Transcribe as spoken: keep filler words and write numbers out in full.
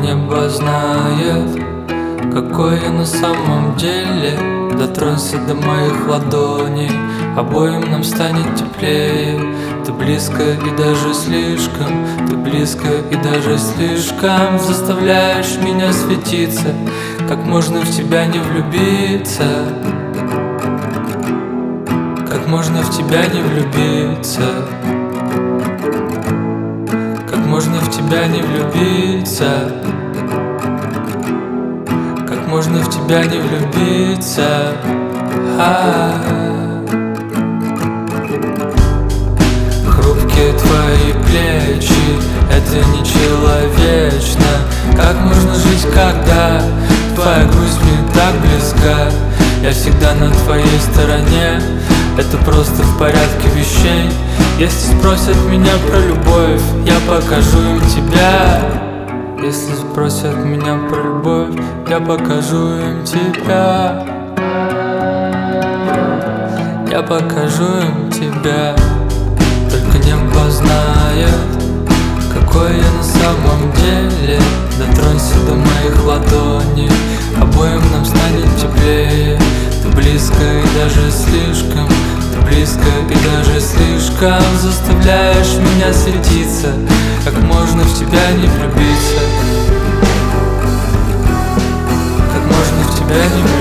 небо знает, какой я на самом деле. Дотронься до моих ладоней, обоим нам станет теплее. Ты близко и даже слишком, ты близко и даже слишком. Заставляешь меня светиться, как можно в тебя не влюбиться? Как можно в тебя не влюбиться? Как можно в тебя не влюбиться? Как можно в тебя не влюбиться? А-а-а. Хрупкие твои плечи, это нечеловечно. Как можно жить, когда твоя грусть мне так близка? Я всегда на твоей стороне, это просто в порядке вещей. Если спросят меня про любовь, я покажу им тебя. Если спросят меня про любовь, я покажу им тебя. Я покажу им тебя. Только небо знает, какой я на самом деле. Дотронься до моих ладоней, обоим нам станет теплее. Ты близко и даже слишком, ты близко и даже слишком. Заставляешь меня светиться, как можно в тебя не влюбиться? Как можно в тебя не влюбиться?